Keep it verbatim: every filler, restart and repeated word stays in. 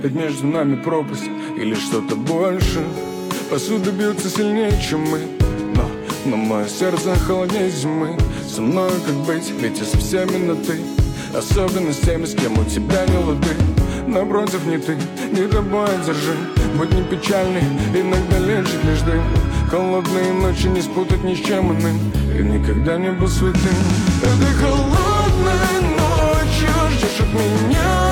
Ведь между нами пропасть или что-то больше. Посуда бьется сильнее, чем мы, но, но мое сердце холоднее зимы. Со мной как быть, ведь я со всеми на ты. Особенно с теми, с кем у тебя не лады. Напротив, не ты, не тобой держи. Будь не печальный, иногда лечит лишь дым. Холодные ночи не спутать ни с чем иным. Я никогда не был святым. Этой холодной ночью ждешь от меня